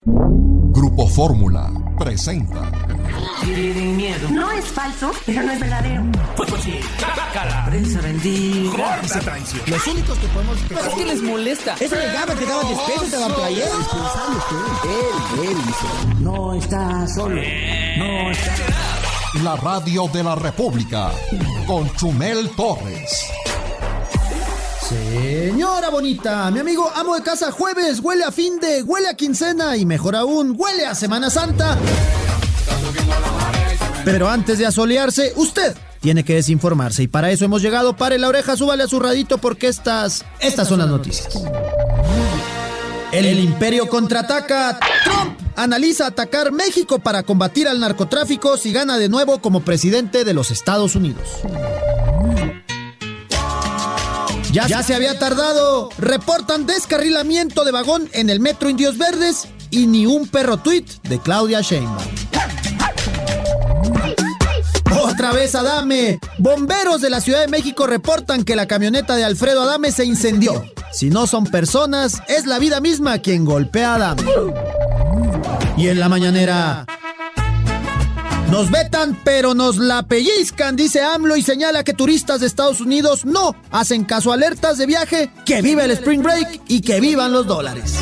Grupo Fórmula presenta. Tienen miedo. No es falso, pero no es verdadero. La prensa bendiga. Esa traición. Los únicos que podemos ¿Pero qué les molesta? Eso le daba, te daba despecho, te daba player. Él hizo. No está solo. No está. La radio de la República con Chumel Torres. Señora bonita, mi amigo amo de casa, jueves, huele a fin de, huele a quincena y mejor aún, huele a Semana Santa. Pero antes de asolearse, usted tiene que desinformarse y para eso hemos llegado. Pare la oreja, súbale a su radito porque estas son las noticias. El imperio contraataca. Trump analiza atacar México para combatir al narcotráfico si gana de nuevo como presidente de los Estados Unidos. Ya se había tardado. Reportan descarrilamiento de vagón en el metro Indios Verdes y ni un perro tuit de Claudia Sheinbaum. Otra vez Adame. Bomberos de la Ciudad de México reportan que la camioneta de Alfredo Adame se incendió. Si no son personas, es la vida misma quien golpea a Adame. Y en la mañanera... Nos vetan, pero nos la pellizcan, dice AMLO y señala que turistas de Estados Unidos no hacen caso a alertas de viaje, que viva el Spring Break y que vivan los dólares.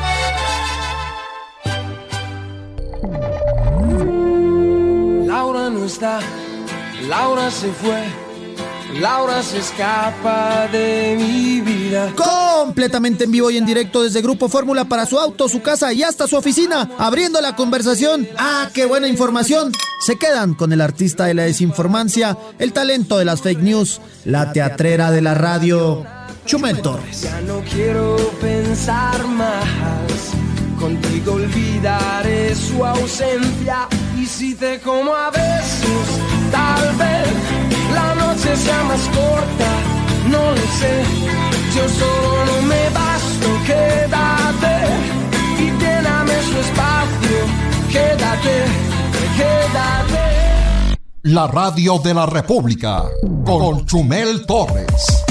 Laura no está, Laura se fue, Laura se escapa de mi vida. Completamente en vivo y en directo desde Grupo Fórmula para su auto, su casa y hasta su oficina, abriendo la conversación. ¡Ah, qué buena información! Se quedan con el artista de la desinformancia, el talento de las fake news, la teatrera de la radio, Chumel Torres. Ya no quiero pensar más, contigo olvidaré su ausencia. Y si te como a besos, tal vez la noche sea más corta, no lo sé. Yo solo no me basto, quédate y lléname su espacio. Quédate, quédate. La radio de la República con Chumel Torres.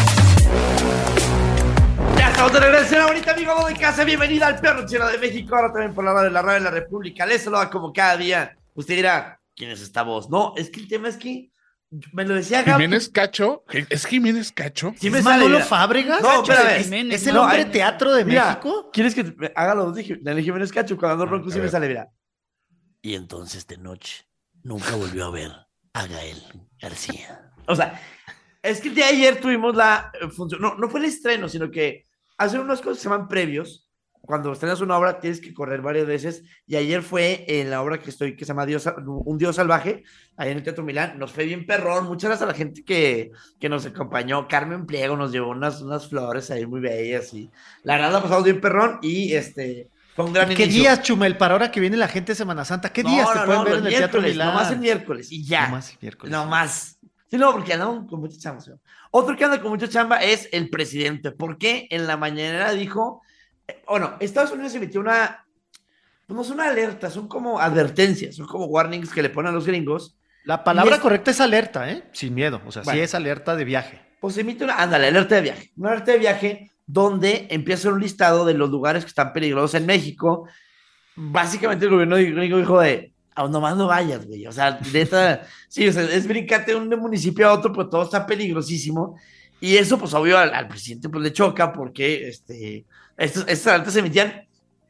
Ya estamos de regreso, una bonita amigo de casa. Bienvenida al Perro Chino de México. Ahora también por la radio de la República. Les saluda como cada día. Usted dirá, ¿quién es esta voz? No, es que el tema es que me lo decía Gabo. Jiménez Cacho, ¿es Jiménez Cacho? Sí me ¿Es sale, Manolo mira. Fábregas? No, espérame. ¿Es el hombre hay- teatro de Mira, México? ¿quieres que haga los de Jiménez Cacho? Cuando ando ronco sí a me ver. sale, mira. Y entonces de noche nunca volvió a ver a Gael García. O sea, es que el día de ayer tuvimos la función, no fue el estreno, sino que hacen unas cosas que se llaman previos. Cuando estrenas una obra tienes que correr varias veces y ayer fue en la obra que se llama Un Dios Salvaje, ahí en el Teatro Milán. Nos fue bien perrón, muchas gracias a la gente que nos acompañó. Carmen Pliego nos llevó unas flores ahí muy bellas y la verdad la pasamos bien perrón y fue un gran ¿Qué inicio. días, Chumel, para ahora que viene la gente de Semana Santa? ¿Qué días se pueden ver los en el Teatro miércoles, Milán? nomás el miércoles y ya. Nomás el miércoles. No más. Sí, no, porque andaban con mucha chamba. ¿Sí? Otro que anda con mucha chamba es el presidente, porque en la mañanera dijo, Estados Unidos emitió no es una alerta, son como advertencias, son como warnings que le ponen a los gringos. La palabra Y correcta es alerta, ¿eh? Sin miedo. O sea, Bueno. sí es alerta de viaje. Pues emite alerta de viaje. Una alerta de viaje donde empieza un listado de los lugares que están peligrosos en México. Básicamente el gobierno gringo dijo nomás no vayas, güey. O sea, neta, sí, o sea, es brincarte de un municipio a otro, pero todo está peligrosísimo. Y eso, pues, obvio, al presidente pues le choca porque estas alertas se emitían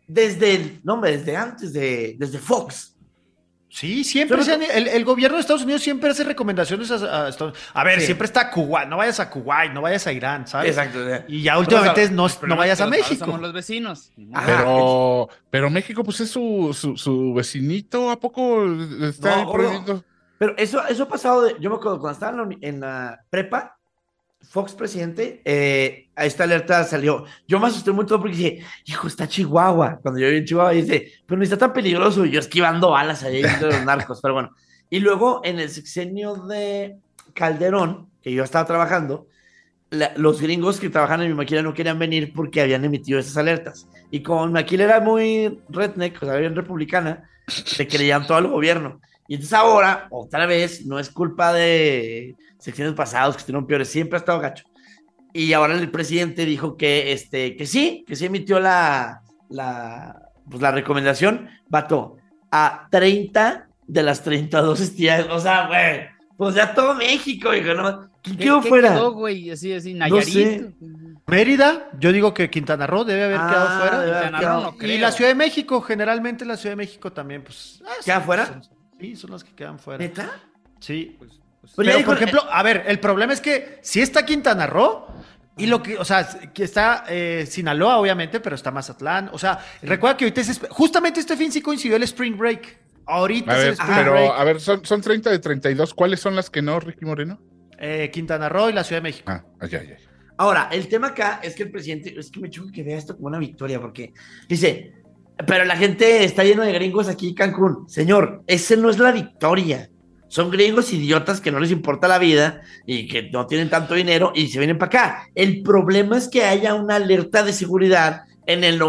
desde antes, desde Fox. Sí, siempre el gobierno de Estados Unidos siempre hace recomendaciones a Estados Unidos. A ver, Sí. siempre está Kuwait, no vayas a Kuwait, no vayas a Irán, ¿sabes? Exacto. Y ya últimamente Pero, no vayas a Pero México. Somos los vecinos. Ajá. Pero México, pues es su vecinito, ¿a poco está No, ahí prohibiendo? Pero eso ha pasado, yo me acuerdo cuando estaba en la prepa, Fox presidente, a esta alerta salió. Yo me asusté mucho porque dije, hijo, está Chihuahua. Cuando yo vi en Chihuahua, dice, pero no está tan peligroso. Y yo esquivando balas allá de los narcos, pero bueno. Y luego en el sexenio de Calderón, que yo estaba trabajando, los gringos que trabajan en mi maquila no querían venir porque habían emitido esas alertas. Y como mi maquila era muy redneck, o sea, bien republicana, le creían todo al gobierno. Y entonces ahora, otra vez, no es culpa de secciones pasados que estuvieron peores, siempre ha estado gacho. Y ahora el presidente dijo que sí emitió pues la recomendación, vato, a 30 de las 32 entidades. O sea, güey, pues ya todo México, hijo, ¿no? ¿Quién quedó fuera? Quedó, güey? Así, No Nayarit. sé. Mérida, yo digo que Quintana Roo debe haber quedado fuera. debe haber Quintana quedado. Roo no creo. Y la Ciudad de México, generalmente la Ciudad de México también, pues... ¿Queda fuera? Sí, son las que quedan fuera. ¿Neta? Sí. Pero ya Pero, dijo- por ejemplo, a ver, el problema es que sí está Quintana Roo y lo que, o sea, que está Sinaloa, obviamente, pero está Mazatlán. O sea, recuerda que ahorita justamente este fin sí coincidió el Spring Break. Ahorita A es el ver, Spring pero, Break. a ver, son 30 de 32. ¿Cuáles son las que no, Ricky Moreno? Quintana Roo y la Ciudad de México. Ya. Ahora, el tema acá es que el presidente, es que me choca que vea esto como una victoria, porque dice, pero la gente está lleno de gringos aquí en Cancún. Señor, ese no es la victoria. Son gringos idiotas que no les importa la vida y que no tienen tanto dinero y se vienen para acá. El problema es que haya una alerta de seguridad en el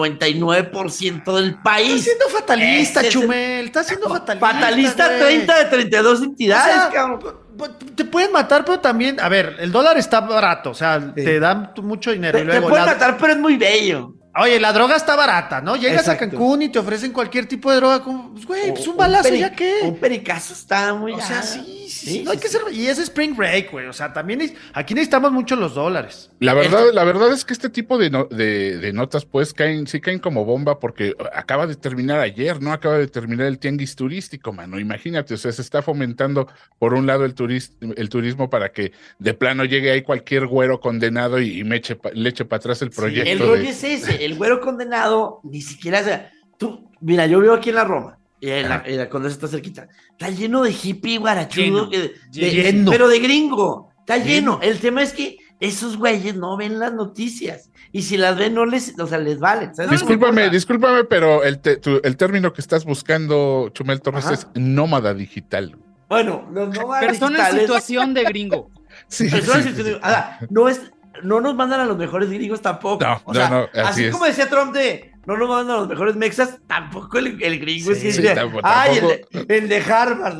99% del país. Está siendo fatalista, Ese es el- Chumel. Está siendo fatalista. Fatalista güey. 30 de 32 entidades, O sea, cabrón. Te pueden matar, pero también, a ver, el dólar está barato, o sea, Sí. te dan mucho dinero. Te Y luego pueden matar, pero es muy bello. Oye, la droga está barata, ¿no? Llegas Exacto. a Cancún y te ofrecen cualquier tipo de droga, como, pues, güey, pues un balazo, ¿ya qué? Un pericazo está muy... O sea, ah, sí, no hay que ser. Y es Spring Break, güey. O sea, también aquí necesitamos mucho los dólares. La verdad es que este tipo de notas, pues, sí caen como bomba, porque acaba de terminar ayer, ¿no? Acaba de terminar el tianguis turístico, mano. Imagínate, o sea, se está fomentando, por un lado, el turismo para que de plano llegue ahí cualquier güero condenado y le eche para atrás el proyecto. El rollo es ese, el güero condenado, ni siquiera, o sea, mira, yo vivo aquí en la Roma, y en la Condesa está cerquita, está lleno de hippie guarachudo, Lleno. pero de gringo, está lleno. El tema es que esos güeyes no ven las noticias, y si las ven, les vale. ¿sabes? Discúlpame, pero el término que estás buscando, Chumel Torres, Ajá. es nómada digital. Bueno, los nómadas Persona en digitales, situación de gringo. Sí, personas sí, en sí. situación- no nos mandan a los mejores gringos tampoco. No, O sea, no, así así es. como decía Trump no nos mandan a los mejores mexas, tampoco el gringo es que Sí, dice, tampoco. el de Harvard.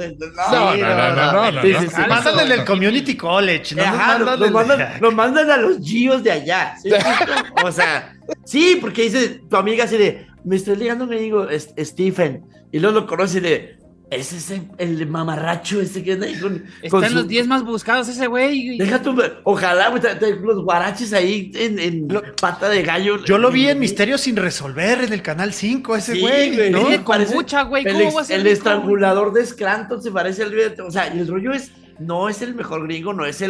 No. Sí, sí, sí. Mandan el del Community College, ¿no? Ajá, nos mandan a los Gios de allá. ¿Sí? O sea, sí, porque dice tu amiga así de, me estoy ligando un gringo, Stephen, y luego lo conoce de, ese es el mamarracho ese que anda ahí con Está en su- los 10 más buscados ese güey. Deja tu, ojalá, güey, los guaraches ahí en pata de gallo. Yo lo vi en Misterios sin resolver en el Canal 5, ese Sí, güey, güey, ¿no? sí, Con parece- mucha, güey. El, ¿Cómo va a ser el rico? estrangulador de Scranton se parece al güey. O sea, y el rollo es, no es el mejor gringo, es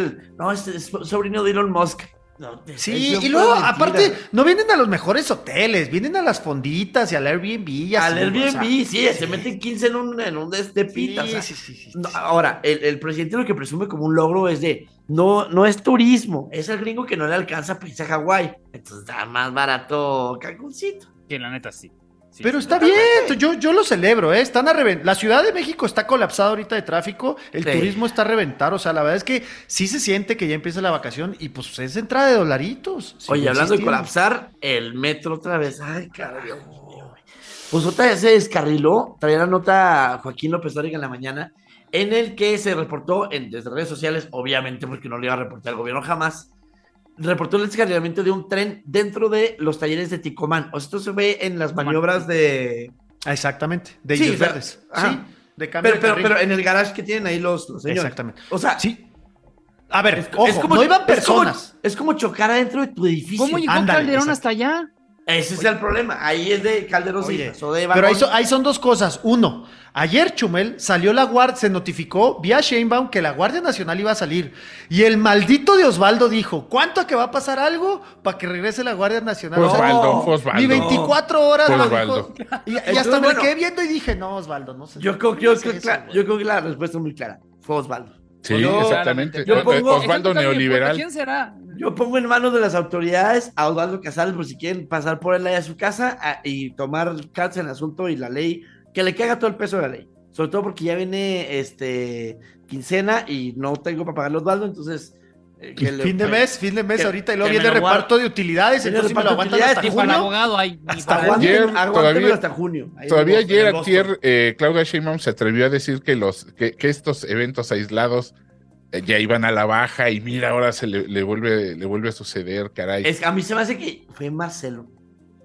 sobrino de Elon Musk. No, Sí, eso y luego, fue mentira. aparte, no vienen a los mejores hoteles, vienen a las fonditas y al Airbnb. Y así, Al Airbnb, o sea, sí, se meten 15 en un de pita. O sea, sí. no, ahora, el presidente lo que presume como un logro es de, no es turismo, es el gringo que no le alcanza para irse a Hawái. Entonces está más barato Cancuncito. Que la neta sí. Sí, Pero sí. está bien, yo lo celebro, ¿eh? Están a reventar. La Ciudad de México está colapsada ahorita de tráfico, el Sí. turismo está a reventar, o sea, la verdad es que sí se siente que ya empieza la vacación y pues es entrada de dolaritos. Oye, sigo hablando de insistiendo. colapsar, el metro otra vez. Ay, caray, Dios mío, güey. Pues otra vez se descarriló. Traía la nota Joaquín López Dóriga en la mañana, en el que se reportó desde redes sociales, obviamente porque no le iba a reportar el gobierno jamás, reportó el descarrilamiento de un tren dentro de los talleres de Ticomán. O sea, esto se ve en las maniobras de... Ah, exactamente, de Sí, Indios o sea, Verdes. ajá. Sí, de cambio de carril. Pero en el garage que tienen ahí los señores. Exactamente. O sea, Sí. A ver, es ojo, como- no iban es como- personas. Es como chocar adentro de tu edificio. ¿Cómo llegó Ándale, Calderón exacto. hasta allá? Ese es el problema. Ahí es de Calderón Oye, sí pasó de pero vagón. ahí son dos cosas. Uno, ayer Chumel salió la guardia, se notificó vía Sheinbaum que la Guardia Nacional iba a salir. Y el maldito de Osvaldo dijo, ¿cuánto que va a pasar algo para que regrese la Guardia Nacional? Fue Ni Osvaldo. 24 horas Fue lo Osvaldo. dijo. Y Entonces, hasta me bueno, quedé viendo y dije, no, Osvaldo, no sé. Yo creo que la respuesta es muy clara. Fue Osvaldo. Sí, Yo- exactamente. yo pongo- Osvaldo Ejemplo también, neoliberal. ¿quién será? Yo pongo en manos de las autoridades a Osvaldo Casales por si quieren pasar por él ahí a su casa y tomar cartas en el asunto y la ley, que le caiga todo el peso de la ley. Sobre todo porque ya viene quincena y no tengo para pagarle a Osvaldo, entonces... Fin de mes que- ahorita y luego que viene me lo reparto de utilidades, Viene entonces me lo reparto de aguantan hasta Ni para el junio. abogado hay. Ni Hasta para- Ayer, Aguántemelo todavía- hasta junio. Ahí Todavía en Boston, en Boston. ayer, Claudia Sheinbaum se atrevió a decir que estos eventos aislados ya iban a la baja y mira, ahora le vuelve a suceder, caray. A mí se me hace que fue Marcelo.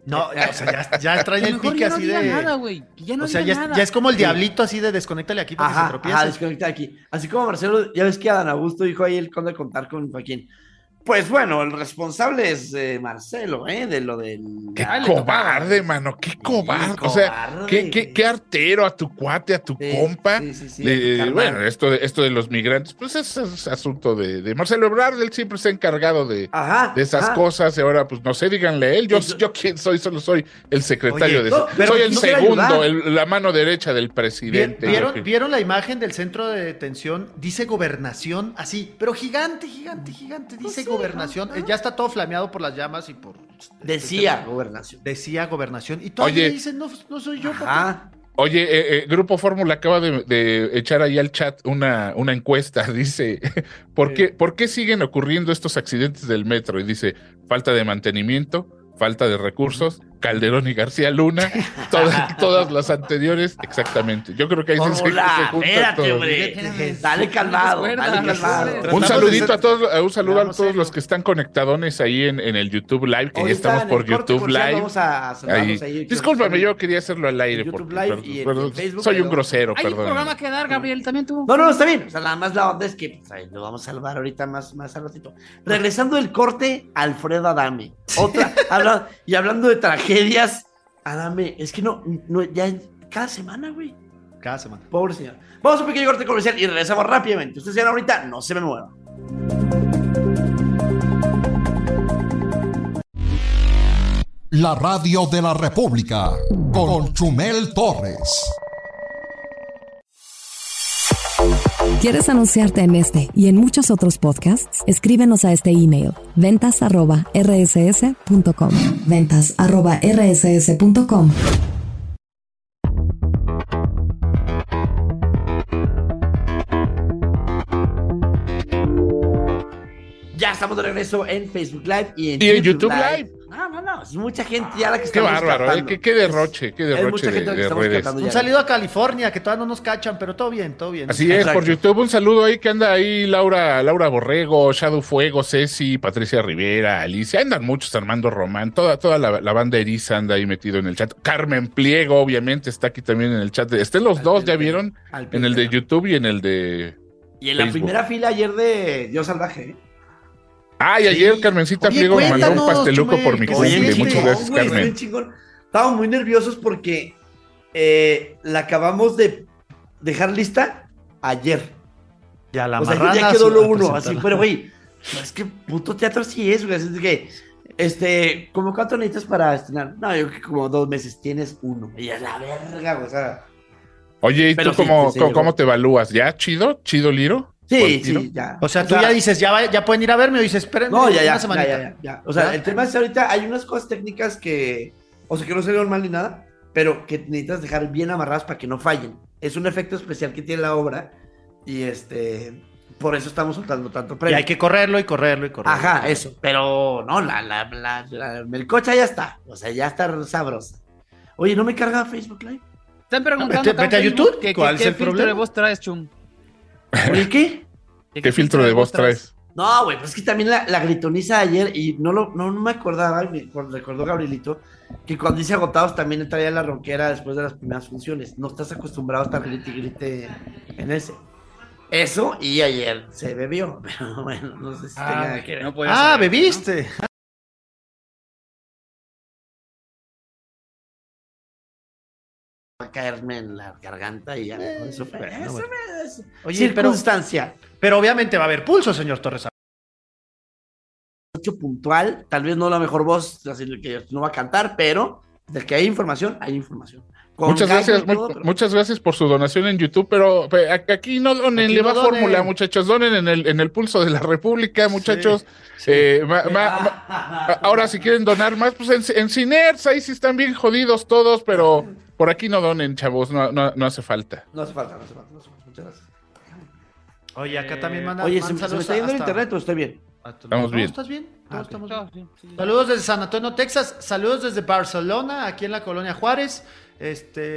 No, o sea, ya traen Que el mejor pique ya no así diga de... nada, güey. Que ya no O sea, diga ya nada. es como el diablito así de desconéctale aquí para que se Ajá, tropiece. desconecta aquí. Así como Marcelo, ya ves que Adán Augusto dijo ahí el conde contar con Joaquín. Pues bueno, el responsable es Marcelo, de lo del... Qué Ah, le tocaba. cobarde, mano, qué cobarde. O sea, cobarde, qué artero a tu cuate, a tu Sí, compa. sí, Bueno, carnal. esto de los migrantes, pues es asunto de Marcelo Ebrard. Él siempre se ha encargado de esas ajá. cosas. Y ahora, pues no sé, díganle a él. Yo quién soy, solo soy el secretario Oye, de... no, pero soy el no quiere segundo, ayudar. la mano derecha del presidente. ¿Vieron la imagen del centro de detención? Dice gobernación, así, pero gigante. Dice gobernación. Ya está todo flameado por las llamas y por... Decía gobernación. Decía gobernación. Y todavía Oye. dicen, no soy yo, papá. Ajá. Oye, Grupo Fórmula acaba de echar ahí al chat una encuesta. Dice, ¿por qué siguen ocurriendo estos accidentes del metro? Y dice, falta de mantenimiento, falta de recursos, Calderón y García Luna, todas las anteriores, exactamente. Yo creo que ahí se Fórmula, junta espérate, todo. hombre. Dale calmado, dale calmado. Un saludito a todos, un saludo a Vamos todos serio. los que están conectadones ahí en el YouTube Live, que ya Ahorita estamos en por el corte YouTube comercial Live. Vamos a saludarlos ahí. Discúlpame, yo quería hacerlo al aire en YouTube porque Live y en perdón, Facebook, soy un pero- grosero, Hay un perdón. programa que dar, Gabriel, también tú. No, está bien. O sea, nada más la onda es que pues, ahí lo vamos a salvar ahorita más al ratito. Regresando del corte, Alfredo Adame. Hablando de tragedias, Adame, es que no ya cada semana, güey. Cada semana. Pobre señor. Vamos a un pequeño corte comercial y regresamos rápidamente. Ustedes vean ahorita, no se me muevan. La radio de la República con Chumel Torres. ¿Quieres anunciarte en este y en muchos otros podcasts? Escríbenos a este email, ventas@rss.com. ventas@rss.com. Ya estamos de regreso en Facebook Live y en YouTube Live. No, es mucha gente ya la que Qué estamos bárbaro, captando. qué derroche Es mucha gente la que de estamos redes. captando Un ya. saludo a California, que todavía no nos cachan, pero todo bien. Así es, Exacto. por YouTube, un saludo ahí que anda ahí Laura Borrego, Shadow Fuego, Ceci, Patricia Rivera, Alicia, andan muchos, Armando Román, toda la banda Eriza anda ahí metido en el chat. Carmen Pliego, obviamente, está aquí también en el chat. Estén los dos, ¿ya vieron? En el de YouTube y en el de Y en la Facebook. primera fila ayer de Dios Salvaje, Ay, ayer Carmencita Oye, Pliego me mandó un cuéntanos, pasteluco Chumel, por mi ¿cómo cumple. viste? Muchas gracias, güey, Carmen. bien chingón. Estábamos muy nerviosos porque la acabamos de dejar lista ayer. Ya la O sea, marrana ya quedó lo a uno, presentarla. así, pero güey, no, es que puto teatro sí es, güey. Así es que, ¿cómo cuánto necesitas para estrenar? No, yo creo que como 2 meses, tienes uno. Y es la verga, güey, o sea. Oye, ¿y Pero tú sí, cómo, sí, cómo llegó. te evalúas? ¿Ya? ¿Chido? ¿Chido, Liro? Sí, ¿Buen tiro? sí, ya. O sea, tú ya dices, ya pueden ir a verme, o dices, esperen No, ya, una semanita. ya. O sea, ¿Ya? el tema es que ahorita hay unas cosas técnicas que, o sea, que no salieron mal ni nada, pero que necesitas dejar bien amarradas para que no fallen. Es un efecto especial que tiene la obra y por eso estamos soltando tanto Y premio. hay que correrlo. Ajá, eso. Pero no, la melcocha ya está. O sea, ya está sabrosa. Oye, ¿no me carga Facebook Live? Están preguntando Vete acá en a Facebook YouTube, que ¿cuál es qué el filtro problema? de voz traes, Chum. Oye, ¿qué? ¿Qué filtro de voz traes? No, güey, pues es que también la gritoniza ayer y no me acordaba, y me recordó Gabrielito, que cuando dice agotados también traía la ronquera después de las primeras funciones. No estás acostumbrado a estar grite y grite en ese. Eso, y ayer se bebió, pero bueno, no sé si tenga que ver. No puede Ah, ser, bebiste. Va a caerme en la garganta y ya. Eso fue. bueno, Eso bueno. es Oye, circunstancia. pero obviamente va a haber pulso, señor Torres. Mucho puntual, tal vez no la mejor voz, así que no va a cantar, pero de que hay información, hay información. Con Muchas gallo gracias, y todo, pero- muchas gracias por su donación en YouTube, pero aquí no donen, Aquí le no va donen. fórmula, muchachos, donen en el pulso de la República, muchachos. sí. Ahora, si quieren donar más, pues en Cinerts, ahí sí están bien jodidos todos, pero por aquí no donen, chavos, no hace falta. No hace falta. Muchas gracias. Oye, acá también manda. Oye, mandan ¿se me saludos está yendo el hasta- internet o estoy bien? Estamos bien. ¿Estás bien? Todos estamos bien. No, sí. Saludos desde San Antonio, Texas. Saludos desde Barcelona, aquí en la colonia Juárez.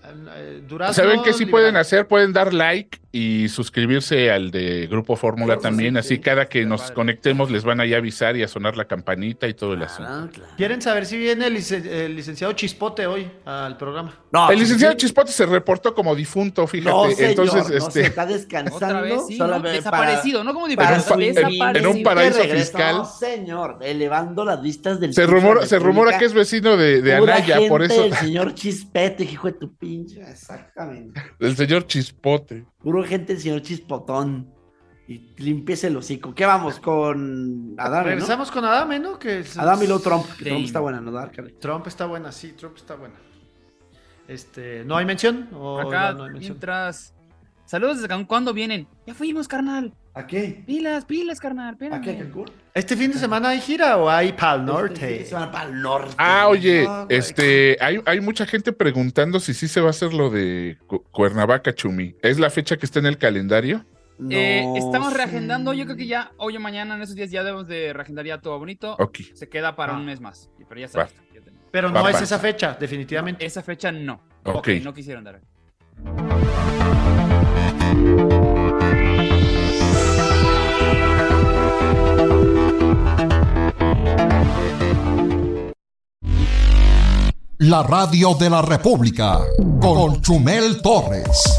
Durazno. ¿Saben qué sí Liberal. pueden hacer? Pueden dar like y suscribirse al de Grupo Fórmula también. Así cada que nos conectemos les van a ya avisar y a sonar la campanita y todo el asunto. ¿Quieren saber si viene el licenciado Chispote hoy al programa? No, El licenciado Chispote se reportó como difunto, fíjate. No, señor, Entonces, no, se está descansando. Otra vez, sí, ¿no? solamente Desaparecido, ¿no? Como para desaparecido. en un paraíso Regresa. fiscal. No, señor, elevando las vistas del... Se rumora que es vecino de pura Anaya, gente por eso. del señor Chispete, hijo de tu pinche. Exactamente. El señor Chispote. Puro gente del señor Chispotón. Y limpiese el hocico. ¿Qué vamos con Adame, Regresamos con Adame, ¿no? Que es, Adame y luego Trump. Que Sí. Trump está buena, ¿no? Dárcale. Trump está buena, sí, Trump está buena. ¿No hay mención? ¿O Acá, no hay mención? mientras... Saludos desde Cancún. ¿Cuándo vienen? Ya fuimos, carnal. ¿A qué? Pilas, carnal. ¿A qué, Espérame. Cancún? ¿Este fin de semana hay gira o hay Pal Norte? Se van para el norte. Ah, oye, No, güey. hay mucha gente preguntando si sí se va a hacer lo de Cuernavaca, Chumi. ¿Es la fecha que está en el calendario? No Estamos sé. reagendando. Yo creo que ya hoy o mañana, en esos días, ya debemos de reagendar ya todo bonito. Ok. Se queda para un mes más. Pero ya está. Va. listo, ya tenemos. Pero no Papá. es esa fecha, definitivamente. Esa fecha no. Ok. No quisieron dar. La radio de la República con Chumel Torres.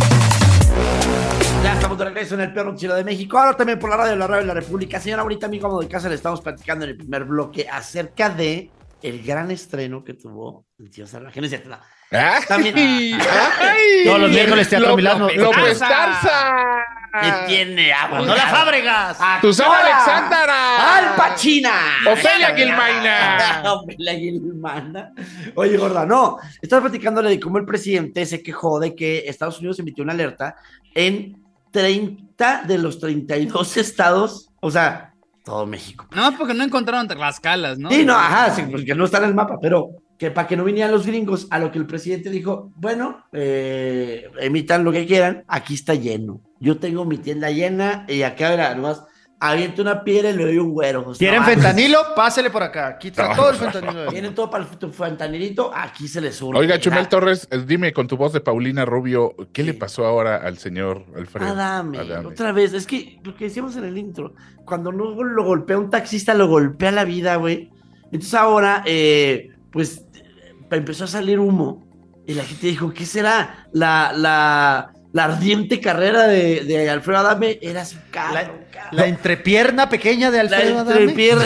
Ya estamos de regreso en el Perro Chilo de México. Ahora también por la radio de la República. Señora bonita, amigo amo de casa, le estamos platicando en el primer bloque acerca de el gran estreno que tuvo el tío Salvaje. No es cierto, no. ¡Ay! También- ¡Ay! Todos los miércoles Teatro Milano. López Tarza. ¿Qué tiene? ¡No la Fábregas! Susana Alexandra. ¡Al Pacina! Ofelia Guilmaina. Ofelia Guilmaina. Oye, gorda, no. Estaba platicándole de cómo el presidente se quejó de que Estados Unidos emitió una alerta en 30 de los 32 estados. O sea, todo México. No, porque no encontraron Tlaxcalas, ¿no? Sí, no, ajá, sí, porque no está en el mapa, pero que para que no vinieran los gringos, a lo que el presidente dijo, bueno, emitan lo que quieran, aquí está lleno. Yo tengo mi tienda llena y acá, verá, nomás aviento una piedra y le doy un güero. O sea, ¿Quieren no, fentanilo? Pásele por acá. Aquí está No, todo el fentanilo. Vienen todo para el fentanilito, aquí se les surge. Oiga, Chumel Torres, dime con tu voz de Paulina Rubio, ¿qué le pasó ahora al señor Alfredo? Adame, otra vez, es que lo que decíamos en el intro, cuando no lo golpea un taxista, lo golpea la vida, güey. Entonces ahora, pues, empezó a salir humo y la gente dijo, ¿qué será? La ardiente carrera de Alfredo Adame era su carro. La entrepierna pequeña de La Alfredo Adame. entrepierna,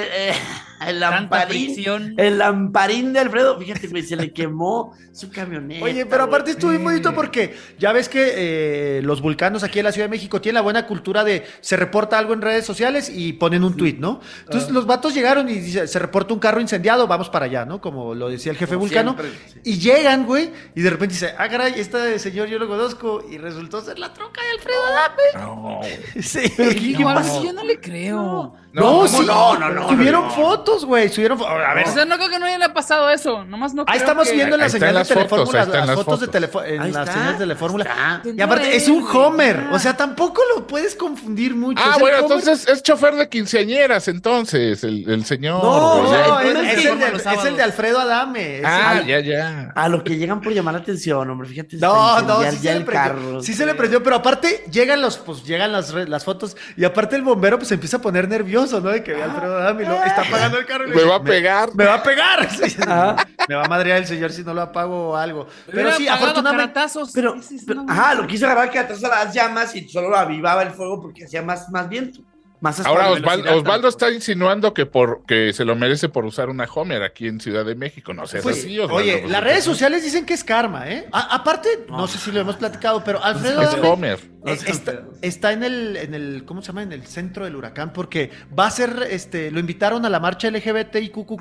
el Tanta lamparín. fricción. El lamparín de Alfredo, fíjate, güey, se le quemó su camioneta. Oye, pero aparte güey. estuvo muy bonito porque ya ves que los vulcanos aquí en la Ciudad de México tienen la buena cultura de se reporta algo en redes sociales y ponen un tuit, ¿no? Entonces los vatos llegaron y dice, se reporta un carro incendiado, vamos para allá, ¿no? Como lo decía el jefe Como vulcano. siempre, sí. Y llegan, güey, y de repente dice, ah, caray, este señor yo lo conozco y resultó ser la troca de Alfredo Adame. No. Sí. ¿Qué No, pasó? yo no le creo. No, ¿cómo sí. no, Subieron no. fotos, güey. Subieron A ver, O sea, no creo que no haya pasado eso. Nomás no ahí creo estamos que... viendo la Ahí están señal de las fotos, Telefórmula, ahí están las las fotos de fotos. en Ahí las está, señales de Telefórmula. ahí está. Y aparte, es un Homer. O sea, tampoco lo puedes confundir mucho. Ah, Es el bueno, Homer. entonces es chofer de quinceañeras, entonces, el señor. No, güey. No, Ya, es ya, el de, los es el sábados. de Alfredo Adame. Ah, Es ya, ya. A lo que llegan por llamar la atención, hombre, fíjate. No, está no, incendiar sí ya se le el prendió. carro. Sí se le prendió, pero aparte llegan las fotos y aparte el bombero pues se empieza a poner nervioso, ¿no? De que ve a Alfredo Adame y lo está apagando el carro y le Me dice, va a pegar. Me va a pegar. Sí. Ajá. Me va a madrear el señor si no lo apago o algo. Pero Hubiera sí, apagado afortunadamente. caratazos. Pero, Ese es pero, no- ajá, lo quiso agarrar que atrás a las llamas y solo lo avivaba el fuego porque hacía más viento. Más Ahora velocidad. Osvaldo está insinuando que se lo merece por usar una Homer aquí en Ciudad de México. No sé, Pues, así, Osvaldo, oye, pues, las redes sociales dicen que es karma, ¿eh? Aparte, no sé si lo hemos platicado, pero Alfredo es Adame Homer. está en el, ¿cómo se llama? En el centro del huracán, porque va a ser, lo invitaron a la marcha LGBTIQQ+,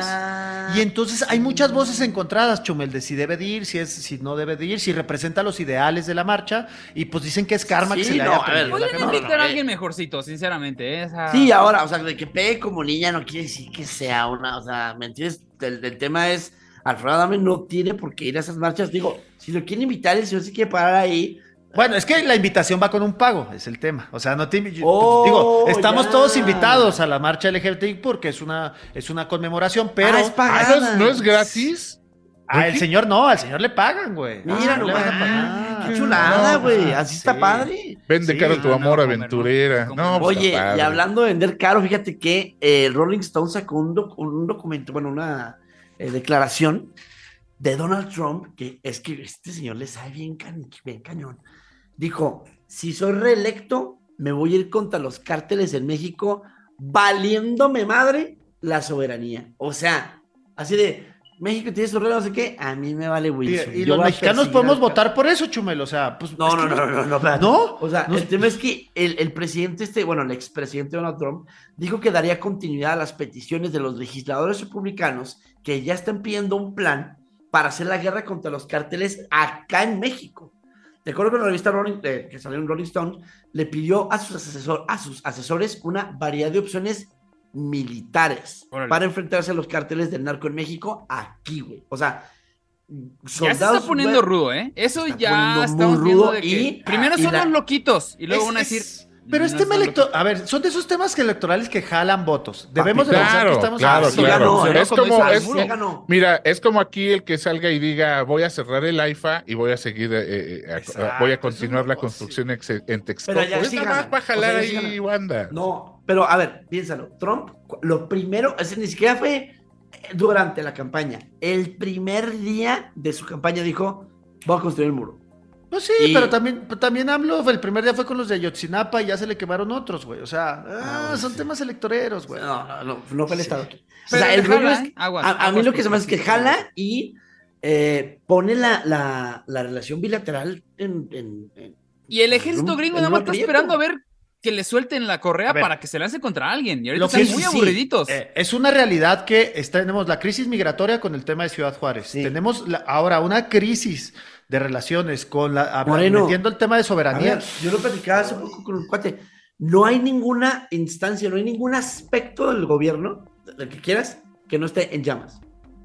y entonces hay muchas voces encontradas, Chumel, de si debe de ir, si no debe de ir, si representa los ideales de la marcha, y pues dicen que es karma Sí, que se le no, haya a ver, prendido la Podrían cámara. invitar a alguien mejorcito, sinceramente. Esa... Sí, ahora, o sea, de que pegue como niña no quiere decir que sea una, o sea, ¿me entiendes? El tema es, Alfredo Adame no tiene por qué ir a esas marchas. Digo, si lo quiere invitar, el señor se quiere parar ahí. Bueno, es que la invitación va con un pago, es el tema. O sea, no te Oh, digo, estamos ya. todos invitados a la marcha LGBTI porque es una conmemoración, pero Ah, es pagada. ¿No es gratis? El señor no, al señor le pagan, güey. Mira No le nomás. van a pagar. Qué chulada, No, güey. Así está sí. padre. Vende Sí. caro tu amor aventurera. No, pues, Oye, está y padre. hablando de vender caro, fíjate que Rolling Stone sacó un documento, bueno, una declaración de Donald Trump, que es que este señor le sabe bien cañón. Dijo, si soy reelecto, me voy a ir contra los cárteles en México, valiéndome madre la soberanía. O sea, así de, México tiene su regla, no sé qué, a mí me vale Wilson. Y Yo los voy a mexicanos perseguir podemos al votar por eso, Chumel, o sea, pues... No, es no, que no, espérate. ¿No? O sea, No. el tema es que el presidente, el expresidente Donald Trump, dijo que daría continuidad a las peticiones de los legisladores republicanos que ya están pidiendo un plan para hacer la guerra contra los cárteles acá en México. De acuerdo con la revista que salió en Rolling Stone, le pidió a sus asesores una variedad de opciones militares para enfrentarse a los cárteles del narco en México aquí, güey. O sea, Ya se está poniendo rudo, ¿eh? Eso está ya poniendo estamos muy viendo rudo de que y- primero y son la- los loquitos y luego van a decir... Pero es no tema son electoral. A ver, son de esos temas electorales que jalan votos. Debemos de Claro, pensar que estamos claro, así claro. ganó, ¿eh? Es como, Como es- esa ya ganó. mira, es como aquí el que salga y diga, voy a cerrar el AIFA y voy a seguir, voy a continuar la construcción en Texcoco. Pero ya Es sí nada más ganan. para jalar O sea, ya sí ahí, ganan. banda. No, pero a ver, piénsalo. Trump, lo primero, ni siquiera fue durante la campaña. El primer día de su campaña dijo, voy a construir el muro. No, sí, Y- pero también AMLO, el primer día fue con los de Ayotzinapa y ya se le quemaron otros, güey. O sea, bueno, son sí. temas electoreros, güey. No fue el estado aquí. O Pero sea, el jala, rollo es, ¿eh? Aguas, a mí aguas, lo que se me hace es que porque- jala y pone la relación bilateral en Y el ejército en gringo un nada más está aprieto. esperando a ver que le suelten la correa A ver. para que se lance contra alguien. Y ahorita Lo que están muy sí, aburriditos. Es una realidad que tenemos la crisis migratoria con el tema de Ciudad Juárez. Sí. Tenemos ahora una crisis de relaciones con Moreno, metiendo el tema de A soberanía. ver, yo lo platicaba hace poco con un cuate. No hay ninguna instancia, no hay ningún aspecto del gobierno, del que quieras, que no esté en llamas.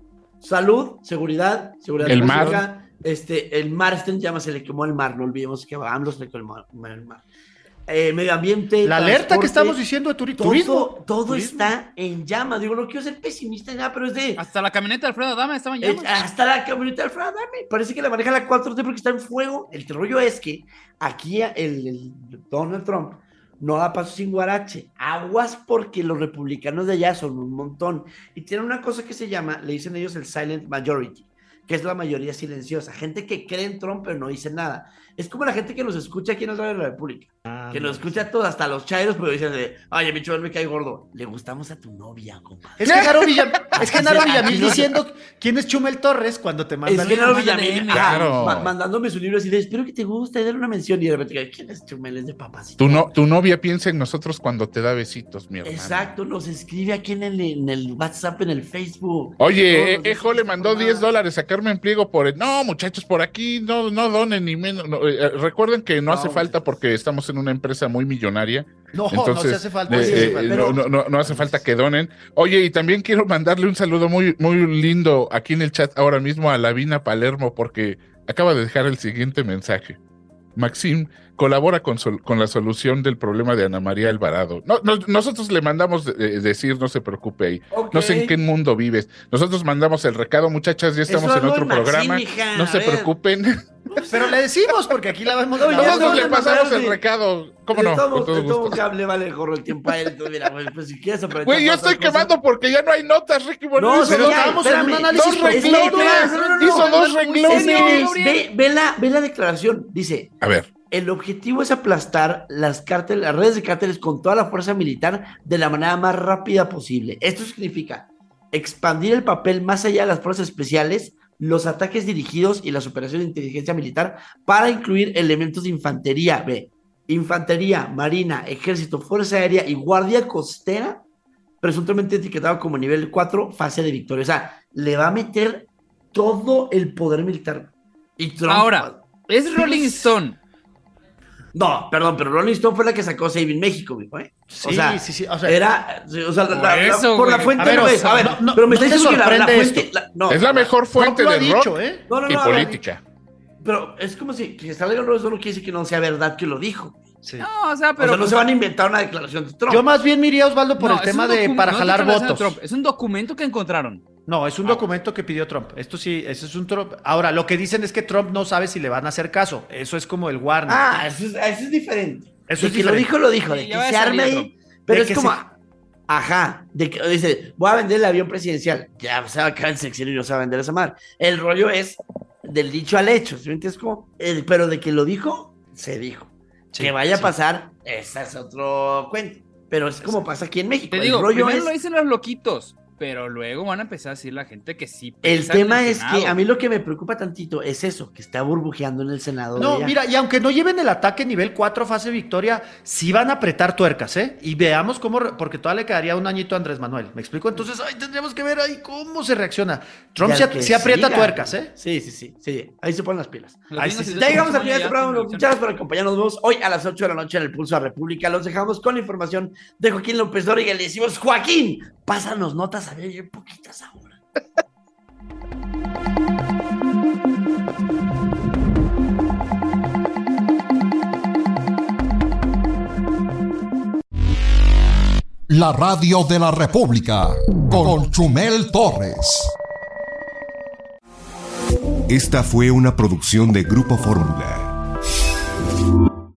Salud, seguridad El pública, el mar está en llamas, se le quemó el mar, no olvidemos que a AMLO se le quemó el mar. Medio ambiente, La alerta que transporte, estamos diciendo de turismo. todo Turismo. está en llamas. Digo, no quiero ser pesimista ni nada, pero es de... Hasta la camioneta de Alfredo Adame estaba en llamas. Hasta la camioneta de Alfredo Adame. Parece que la maneja la 4T porque está en fuego. El rollo es que aquí el Donald Trump no da paso sin guarache. Aguas porque los republicanos de allá son un montón. Y tienen una cosa que se llama, le dicen ellos el silent majority, que es la mayoría silenciosa. Gente que cree en Trump pero no dice nada. Es como la gente que nos escucha aquí en el Radio de la República. Que nos escucha a todos, hasta los chairos, pero dicen de, oye, mi chaval me cae gordo. Le gustamos a tu novia, compadre. Es Genaro Villamil diciendo quién es Chumel Torres cuando te manda Es Genaro manda Villamil, DM. ajá, Claro. mandándome su libro así de, espero que te guste, dale una mención. Y de repente, ¿quién es Chumel? Es de papacito. Tu novia piensa en nosotros cuando te da besitos, mi hermano. Exacto, nos escribe aquí en el WhatsApp, en el Facebook. Oye, Todos nos Ejo le dicen mandó esta formada. $10 a Carmen Pliego por el... No, muchachos, por aquí no donen ni menos. Recuerden que no hace falta porque estamos en una empresa muy millonaria. No, Entonces, no se hace falta. pero- no hace falta que donen. Oye, y también quiero mandarle un saludo muy, muy lindo aquí en el chat ahora mismo a Lavina Palermo porque acaba de dejar el siguiente mensaje. Maxim colabora con la solución del problema de Ana María Alvarado. Nosotros le mandamos decir, no se preocupe ahí. Ok. No sé en qué mundo vives. Nosotros mandamos el recado, muchachas, ya estamos Eso en hablo otro de Maxim, programa. mija, No a se ver. preocupen. Pero le decimos porque aquí la vemos. No, ya Nosotros no, le no, pasamos no, el sí. recado. ¿Cómo no? Con todo gusto. cable vale gorro el tiempo a él. Entonces, mira, pues si quieres aprovechar. Güey, yo para estoy otra cosa. quemando porque ya no hay notas, Ricky. Bueno, No, hizo pero dos, estábamos en un espérame. análisis dos renglones. Hizo dos renglones. Ve la declaración. Dice, A ver, el objetivo es aplastar las redes de cárteles con toda la fuerza militar de la manera más rápida posible. Esto significa expandir el papel más allá de las fuerzas especiales, los ataques dirigidos y las operaciones de inteligencia militar para incluir elementos de infantería, infantería, marina, ejército, fuerza aérea y guardia costera, presuntamente etiquetado como nivel 4, fase de victoria. O sea, le va a meter todo el poder militar. Y Trump, Ahora, es Rolling Stone. no, perdón, pero Rolling Stone fue la que sacó Saving México, güey, ¿eh? Sí, o sea, sí. O sea, era, o sea, Por eso, por la güey. fuente, A ver, no o es, sea, a ver, no, pero me ¿no está te diciendo que la sorprende fuente, esto? no, es la mejor fuente Trump lo ha de dicho, rock ¿eh? no, y a ver, política. pero es como si que salga Rolling Stone no quiere decir que no sea verdad que lo dijo. Sí. No, o sea, O pero... sea, no se van a inventar una declaración de Trump. Yo más bien me iría, Osvaldo, por No, el es tema un de docu- para no es jalar declaración de votos. Trump, es un documento que encontraron. No, es un documento que pidió Trump. Esto sí, ese es un Trump. Ahora, lo que dicen es que Trump no sabe si le van a hacer caso. Eso es como el warning. Eso es diferente. Eso es que diferente. lo dijo, de Sí, que ya va a se salir arme Trump. ahí. Pero De es que como, se- de que dice, voy a vender el avión presidencial. Ya se va a acabar el sexenio y no se va a vender esa madre. El rollo es del dicho al hecho, ¿sí me entiendes? Pero de que lo dijo, se dijo. Sí, que vaya sí. a pasar, ese es otro cuento. Pero es como pasa aquí en México. Te El digo, rollo primero es... lo dicen los loquitos, pero luego van a empezar a decir la gente que sí. El piensa en tema es Senado. que a mí lo que me preocupa tantito es eso, que está burbujeando en el Senado. No, ya. mira, y aunque no lleven el ataque nivel 4 fase victoria, sí van a apretar tuercas, ¿eh? Y veamos cómo, porque todavía le quedaría un añito a Andrés Manuel. ¿Me explico? Entonces, tendríamos que ver ahí cómo se reacciona. Trump Y al que se aprieta siga. tuercas, ¿eh? Sí. Ahí se ponen las pilas. Los Ahí gringos sí, y Ya de llegamos hecho, al final de este ya programa. tienen Muchas gracias por acompañarnos. Nos vemos hoy a las 8 de la noche en el Pulso de la República. Los dejamos con la información de Joaquín López Dóriga. Le decimos, Joaquín, pásanos notas, a ver, bien poquitas ahora. La radio de la República con Chumel Torres. Esta fue una producción de Grupo Fórmula.